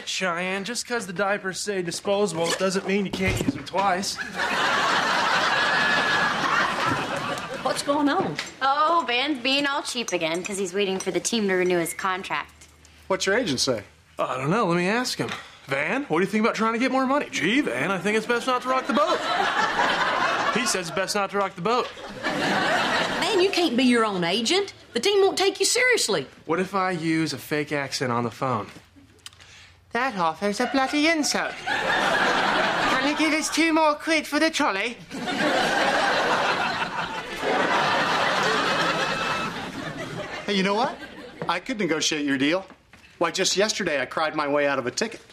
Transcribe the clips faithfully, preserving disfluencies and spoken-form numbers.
it, Cheyenne. Just because the diapers say disposable doesn't mean you can't use them twice. What's going on? Oh, Van's being all cheap again because he's waiting for the team to renew his contract. What's your agent say? Oh, I don't know. Let me ask him. Van, what do you think about trying to get more money? Gee, Van, I think it's best not to rock the boat. He says it's best not to rock the boat. Man, you can't be your own agent. The team won't take you seriously. What if I use a fake accent on the phone? That offers a bloody insult. Can you give us two more quid for the trolley? Hey, you know what? I could negotiate your deal. Why, just yesterday I cried my way out of a ticket.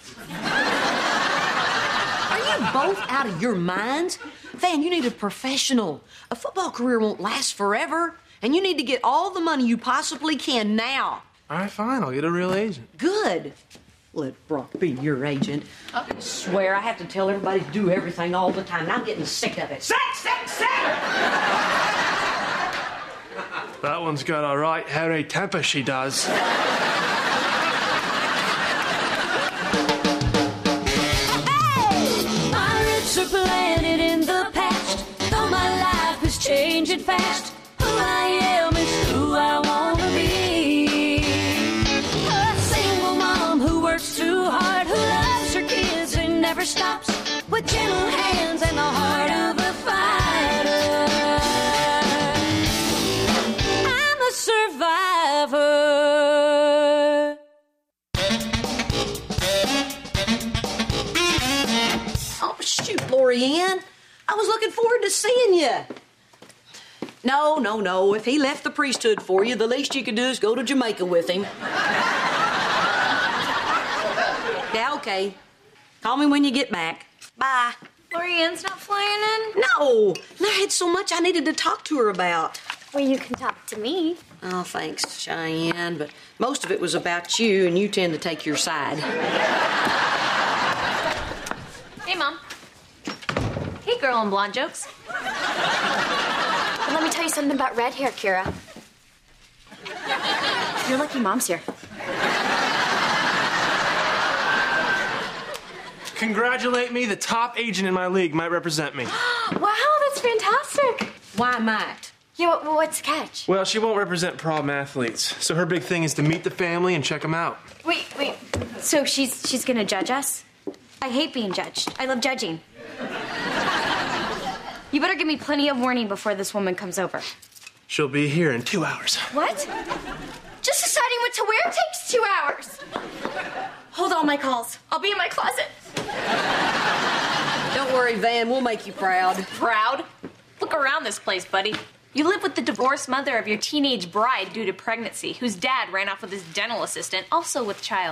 Are you both out of your minds? Van, you need a professional. A football career won't last forever, and you need to get all the money you possibly can now. All right, fine. I'll get a real agent. Good. Let Brock be your agent. I swear I have to tell everybody to do everything all the time, and I'm getting sick of it. Sick, sick, sick! That one's got a right hairy temper, she does. Planted in the past, though my life is changing fast. Who I am is who I want to be. A single mom who works too hard, who loves her kids and never stops, with gentle hands and the heart of a fighter. I'm a survivor. Oh, shoot, Lorianne. I was looking forward to seeing you. No, no, no. If he left the priesthood for you, the least you could do is go to Jamaica with him. Yeah, okay. Call me when you get back. Bye. Lorianne's not flying in? No. I had so much I needed to talk to her about. Well, you can talk to me. Oh, thanks, Cheyenne, but most of it was about you, and you tend to take your side. Hey, Mom. Hey, girl in blonde jokes. And let me tell you something about red hair, Kira. You're lucky Mom's here. Congratulate me. The top agent in my league might represent me. Wow, that's fantastic. Why might? Yeah, what, what's the catch? Well, she won't represent problem athletes, so her big thing is to meet the family and check them out. Wait, wait. So she's she's gonna judge us? I hate being judged. I love judging. You better give me plenty of warning before this woman comes over. She'll be here in two hours. What? Just deciding what to wear takes two hours. Hold all my calls. I'll be in my closet. Don't worry, Van. We'll make you proud. Proud? Look around this place, buddy. You live with the divorced mother of your teenage bride due to pregnancy, whose dad ran off with his dental assistant, also with child.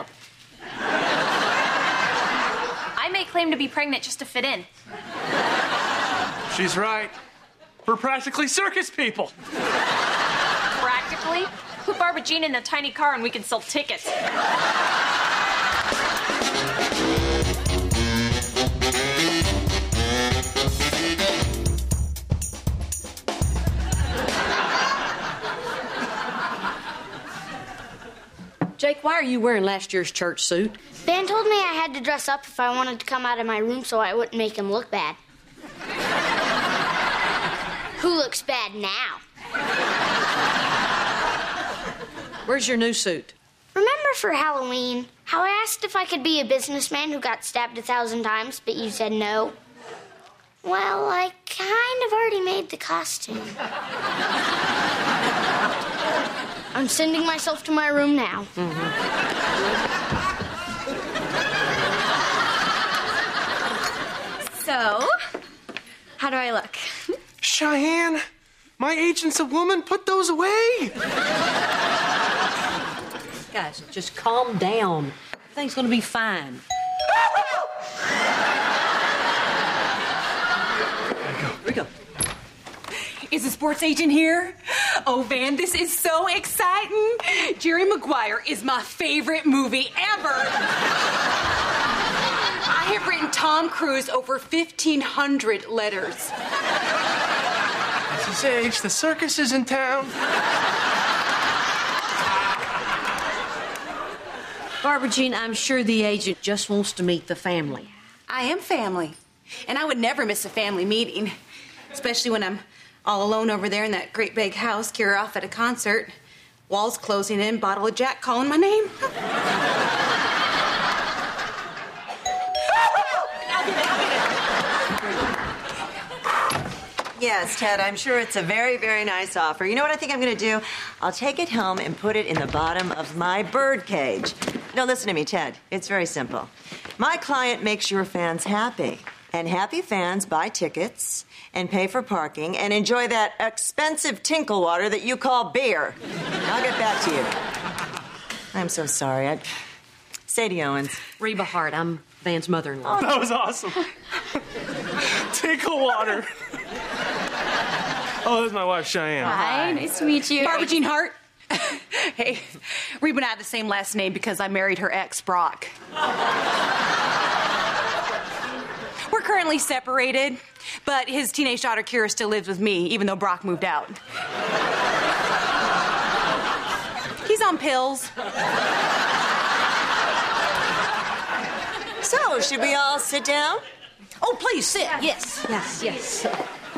I may claim to be pregnant just to fit in. She's right. We're practically circus people. Practically? Put Barbara Jean in a tiny car and we can sell tickets. Jake, why are you wearing last year's church suit? Van told me I had to dress up if I wanted to come out of my room so I wouldn't make him look bad. Who looks bad now? Where's your new suit? Remember for Halloween, how I asked if I could be a businessman who got stabbed a thousand times, but you said no? Well, I kind of already made the costume. I'm sending myself to my room now. Mm-hmm. So, how do I look? Cheyenne, my agent's a woman. Put those away. Guys, just calm down. Everything's gonna be fine. Here we go. Is the sports agent here? Oh, Van, this is so exciting. Jerry Maguire is my favorite movie ever. I have written Tom Cruise over fifteen hundred letters. At his age, the circus is in town. Barbara Jean, I'm sure the agent just wants to meet the family. I am family. And I would never miss a family meeting. Especially when I'm all alone over there in that great big house, Kira off at a concert. Walls closing in, bottle of Jack calling my name. Yes, Ted, I'm sure it's a very, very nice offer. You know what I think I'm going to do? I'll take it home and put it in the bottom of my bird cage. Now, listen to me, Ted. It's very simple. My client makes your fans happy. And happy fans buy tickets and pay for parking and enjoy that expensive tinkle water that you call beer. I'll get back to you. I'm so sorry. I... Sadie Owens. Reba Hart, I'm Van's mother-in-law. Oh, that was awesome. Tinkle water. Oh, this is my wife, Cheyenne. Hi, nice to meet you. Barbara Jean Hart. Hey, Reba and I have the same last name because I married her ex, Brock. We're currently separated, but his teenage daughter, Kira, still lives with me, even though Brock moved out. He's on pills. So, should we all sit down? Oh, please sit. Yes, yes, yes.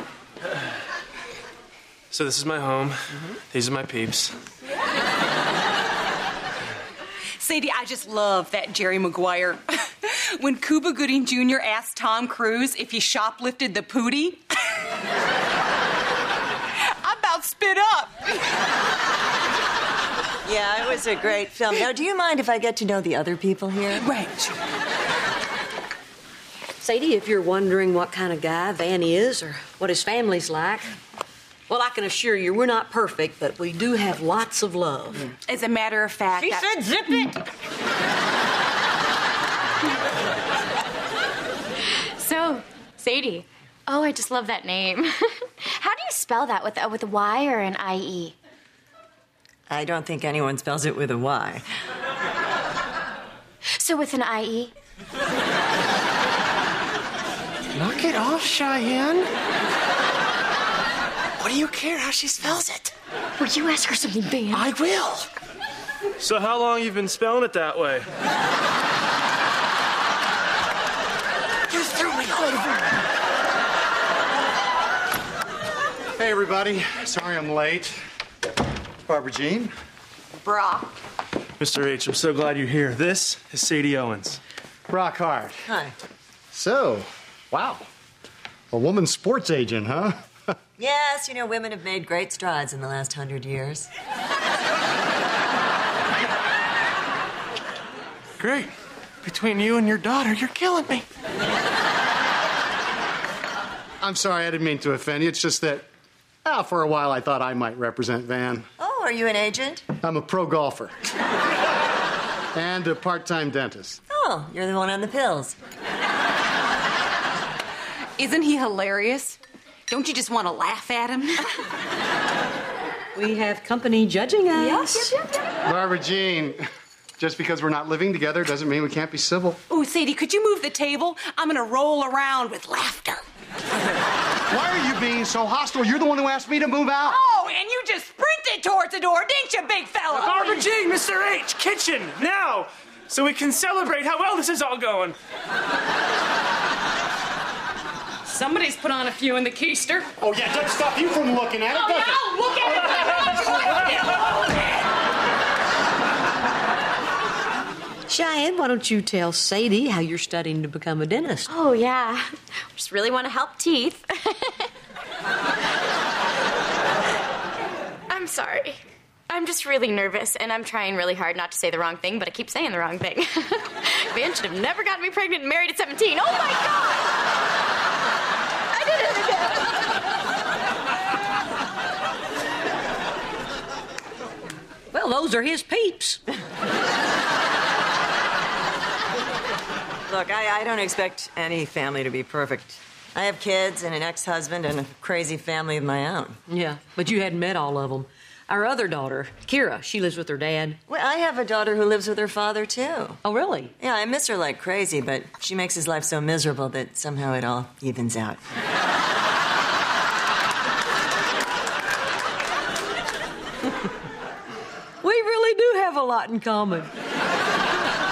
So this is my home. Mm-hmm. These are my peeps. Sadie, I just love that Jerry Maguire. When Cuba Gooding Junior asked Tom Cruise if he shoplifted the Pootie, I about spit up. Yeah, it was a great film. Now, do you mind if I get to know the other people here? Right. Sadie, if you're wondering what kind of guy Van is or what his family's like, well, I can assure you we're not perfect, but we do have lots of love. As a matter of fact... She I... said zip it! So, Sadie. Oh, I just love that name. How do you spell that? With a, with a Y or an I E? I don't think anyone spells it with a Y. So with an I E? Knock it off, Cheyenne. What do you care how she spells it? Will you ask her something, Van? I will. So how long you been spelling it that way? You threw me over. Hey, everybody. Sorry I'm late. Barbara Jean. Brock. Mister H, I'm so glad you're here. This is Sadie Owens. Brock Hart. Hi. So, wow. A woman sports agent, huh? Yes, you know, women have made great strides in the last hundred years. Great. Between you and your daughter, you're killing me. I'm sorry, I didn't mean to offend you. It's just that, ah, for a while I thought I might represent Van. Oh, are you an agent? I'm a pro golfer. And a part-time dentist. Oh, you're the one on the pills. Isn't he hilarious? Don't you just want to laugh at him? We have company judging us. Barbara Jean, just because we're not living together doesn't mean we can't be civil. Oh, Sadie, could you move the table? I'm going to roll around with laughter. Why are you being so hostile? You're the one who asked me to move out. Oh, and you just sprinted towards the door, didn't you, big fella? Barbara Jean, Mister H, kitchen, now, so we can celebrate how well this is all going. Somebody's put on a few in the keister. Oh, yeah, doesn't stop you from looking at it, Oh, does it? no, look at it. Cheyenne, why don't you tell Sadie how you're studying to become a dentist? Oh, yeah. Just really want to help teeth. I'm sorry. I'm just really nervous, and I'm trying really hard not to say the wrong thing, but I keep saying the wrong thing. Van should have never gotten me pregnant and married at seventeen. Oh, my God! I did it again! Well, those are his peeps. Look, I, I don't expect any family to be perfect. I have kids and an ex-husband and a crazy family of my own. Yeah, but you hadn't met all of them. Our other daughter, Kira, she lives with her dad. Well, I have a daughter who lives with her father, too. Oh, really? Yeah, I miss her like crazy, but she makes his life so miserable that somehow it all evens out. We really do have a lot in common.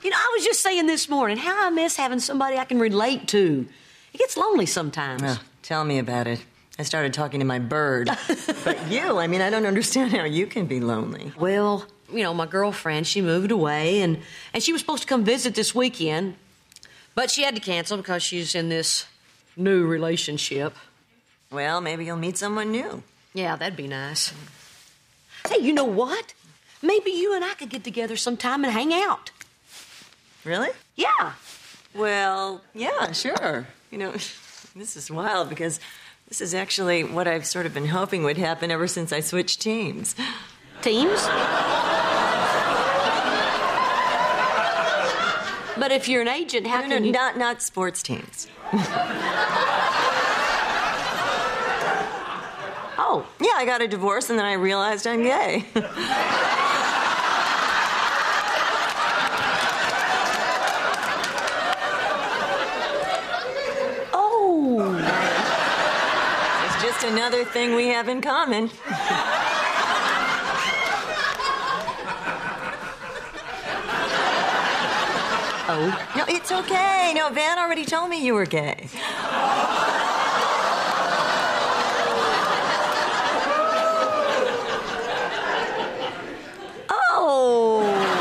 You know, I was just saying this morning how I miss having somebody I can relate to. It gets lonely sometimes. Oh, tell me about it. I started talking to my bird. But you, I mean, I don't understand how you can be lonely. Well, you know, my girlfriend, she moved away, and, and she was supposed to come visit this weekend, but she had to cancel because she's in this new relationship. Well, maybe you'll meet someone new. Yeah, that'd be nice. Hey, you know what? Maybe you and I could get together sometime and hang out. Really? Yeah. Well, yeah, sure. You know, this is wild because this is actually what I've sort of been hoping would happen ever since I switched teams. Teams? But if you're an agent, how no, can no, you... not, not sports teams. Oh. Yeah, I got a divorce and then I realized I'm gay. Oh. It's just another thing we have in common. Oh. No, it's okay. No, Van already told me you were gay. Oh.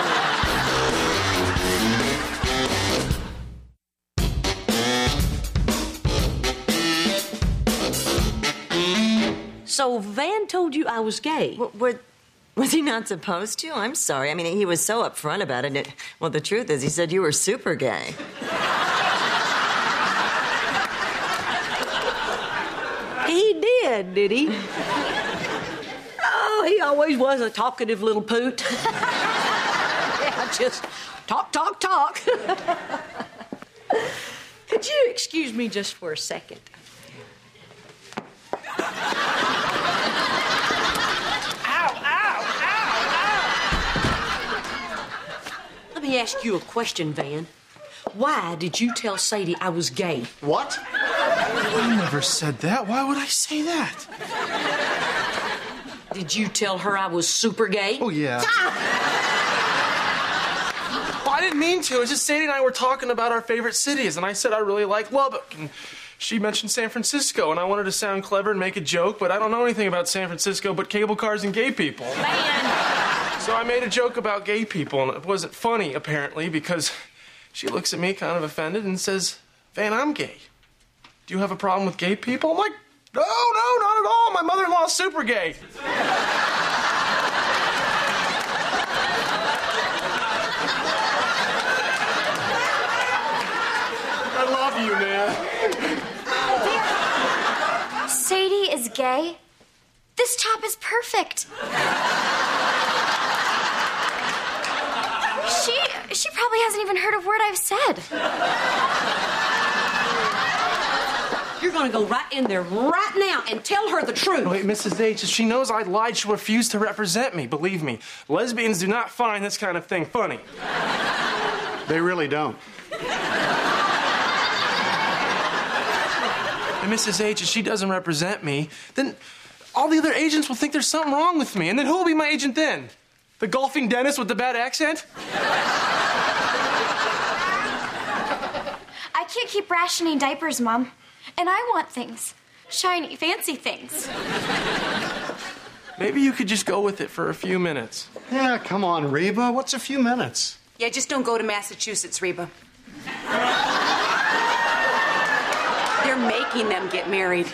So Van told you I was gay? What, what, was he not supposed to? I'm sorry. I mean, he was so upfront about it. it. Well, the truth is, he said you were super gay. He did, did he? Oh, he always was a talkative little poot. Yeah, just talk, talk, talk. Could you excuse me just for a second? Let me ask you a question, Van. Why did you tell Sadie I was gay? What? I never said that. Why would I say that? Did you tell her I was super gay? Oh, yeah. Well, I didn't mean to. It's just Sadie and I were talking about our favorite cities, and I said I really like Lubbock. And she mentioned San Francisco, and I wanted to sound clever and make a joke, but I don't know anything about San Francisco but cable cars and gay people. Man. So I made a joke about gay people, and it wasn't funny, apparently, because she looks at me kind of offended and says, Van, I'm gay. Do you have a problem with gay people? I'm like, no, no, not at all. My mother-in-law's super gay. I love you, man. Sadie is gay? This top is perfect. She she probably hasn't even heard a word I've said. You're gonna go right in there right now and tell her the truth. Wait, Missus H, if she knows I lied, she'll refuse to represent me. Believe me, lesbians do not find this kind of thing funny. They really don't. And Missus H, if she doesn't represent me, then all the other agents will think there's something wrong with me. And then who will be my agent then? The golfing dentist with the bad accent? I can't keep rationing diapers, Mom. And I want things. Shiny, fancy things. Maybe you could just go with it for a few minutes. Yeah, come on, Reba. What's a few minutes? Yeah, just don't go to Massachusetts, Reba. They're making them get married.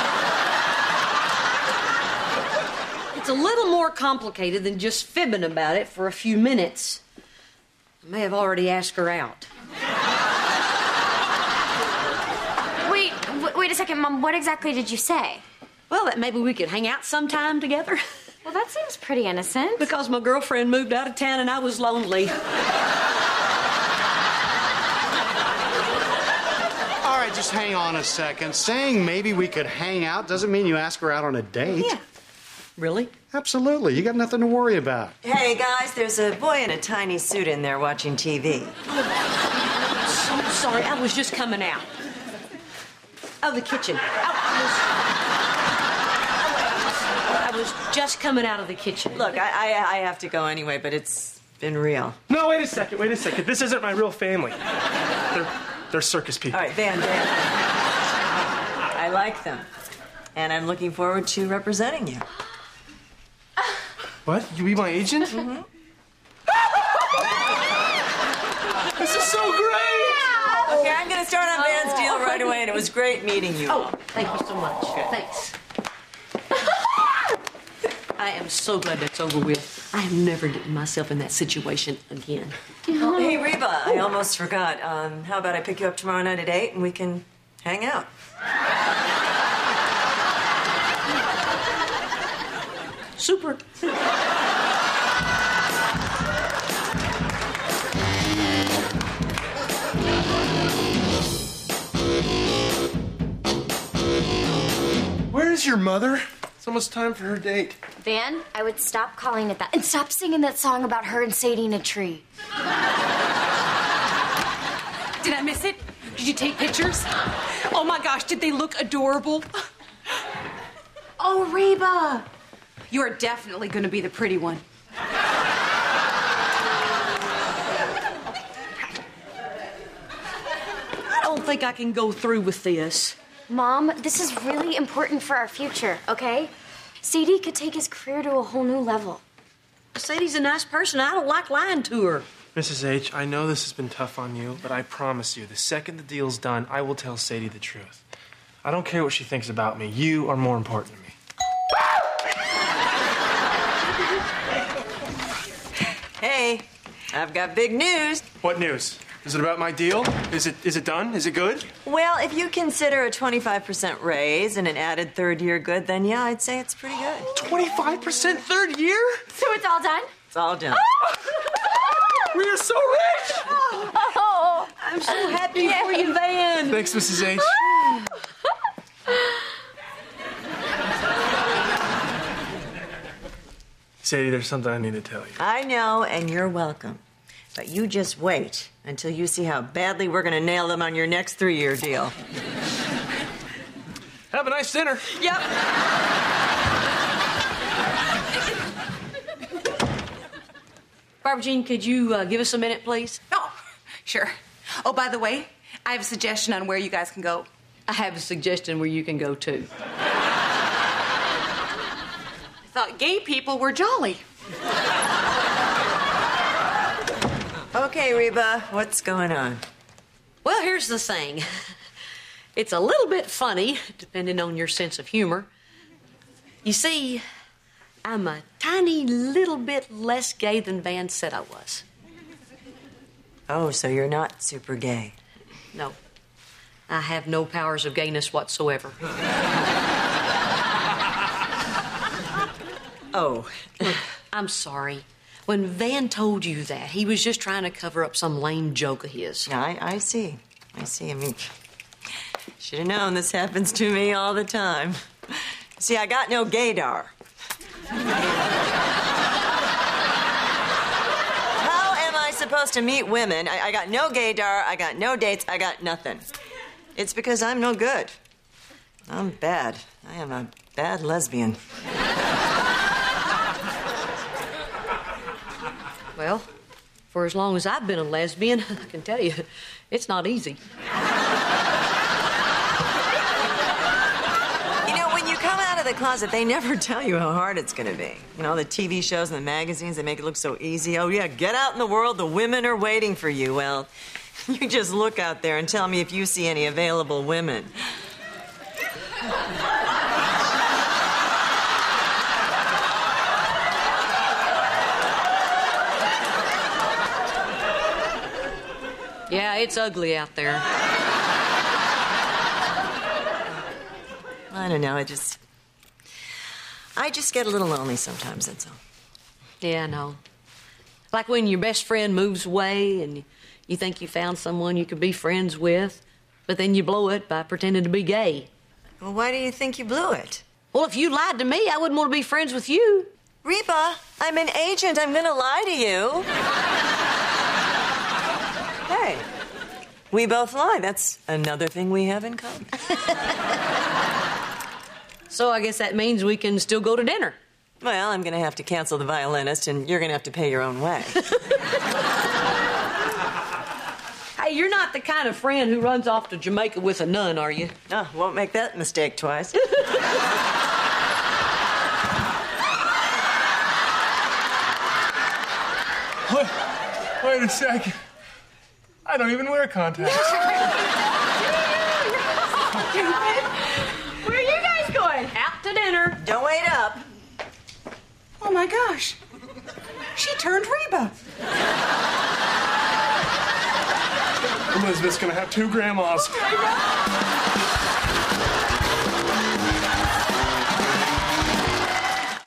It's a little more complicated than just fibbing about it for a few minutes. I may have already asked her out. Wait, w- wait a second, Mom. What exactly did you say? Well, that maybe we could hang out sometime together. Well, that seems pretty innocent. Because my girlfriend moved out of town and I was lonely. All right, just hang on a second. Saying maybe we could hang out doesn't mean you ask her out on a date. Yeah. Really? Absolutely. You got nothing to worry about. Hey, guys, there's a boy in a tiny suit in there watching T V. So sorry, I was just coming out. Of the kitchen. I was, I was just coming out of the kitchen. Look, I, I, I have to go anyway, but it's been real. No, wait a second, wait a second. This isn't my real family. They're, they're circus people. All right, Van, Van. I like them. And I'm looking forward to representing you. What? You be my agent? Mm-hmm. This is so great! Okay, I'm going to start on Van's deal right away, and it was great meeting you. Oh, thank you so much. Thanks. I am so glad that's over with. I am never getting myself in that situation again. Oh, hey, Reba, I almost forgot. Um, how about I pick you up tomorrow night at eight, and we can hang out? Super. Where's your mother? It's almost time for her date. Van, I would stop calling it that and stop singing that song about her and Sadie in a tree. Did I miss it? Did you take pictures? Oh my gosh, did they look adorable? Oh, Reba. You are definitely going to be the pretty one. I don't think I can go through with this. Mom, this is really important for our future, okay? Sadie could take his career to a whole new level. Sadie's a nice person. I don't like lying to her. Missus H, I know this has been tough on you, but I promise you, the second the deal's done, I will tell Sadie the truth. I don't care what she thinks about me. You are more important to me. Hey, I've got big news. What news? Is it about my deal? Is it is it done? Is it good? Well, if you consider a twenty-five percent raise and an added third year good, then yeah, I'd say it's pretty good. twenty-five percent third year? So it's all done? It's all done. We are so rich! Oh, I'm so happy for you, Van. Thanks, Missus H. Sadie, there's something I need to tell you. I know, and you're welcome. But you just wait until you see how badly we're going to nail them on your next three-year deal. Have a nice dinner. Yep. Barbara Jean, could you uh, give us a minute, please? Oh, sure. Oh, by the way, I have a suggestion on where you guys can go. I have a suggestion where you can go, too. I thought gay people were jolly. Okay, Reba, what's going on? Well, here's the thing. It's a little bit funny, depending on your sense of humor. You see, I'm a tiny little bit less gay than Van said I was. Oh, so you're not super gay. No. I have no powers of gayness whatsoever. Oh. Look, I'm sorry. When Van told you that, he was just trying to cover up some lame joke of his. I, I see. I see. I mean, should have known this happens to me all the time. See, I got no gaydar. How am I supposed to meet women? I, I got no gaydar, I got no dates, I got nothing. It's because I'm no good. I'm bad. I am a bad lesbian. Well, for as long as I've been a lesbian, I can tell you, it's not easy. You know, when you come out of the closet, they never tell you how hard it's going to be. You know, the T V shows and the magazines, they make it look so easy. Oh, yeah, get out in the world. The women are waiting for you. Well, you just look out there and tell me if you see any available women. Yeah, it's ugly out there. I don't know. I just... I just get a little lonely sometimes, that's all. Yeah, I know. Like when your best friend moves away and you think you found someone you could be friends with, but then you blow it by pretending to be gay. Well, why do you think you blew it? Well, if you lied to me, I wouldn't want to be friends with you. Reba, I'm an agent. I'm going to lie to you. Hey, we both lie. That's another thing we have in common. So I guess that means we can still go to dinner. Well, I'm going to have to cancel the violinist, and you're going to have to pay your own way. Hey, you're not the kind of friend who runs off to Jamaica with a nun, are you? No, won't make that mistake twice. Wait, wait a second. I don't even wear contacts. Where are you guys going? Out to dinner. Don't wait up. Oh my gosh. She turned Reba. Elizabeth's gonna have two grandmas. Oh my God.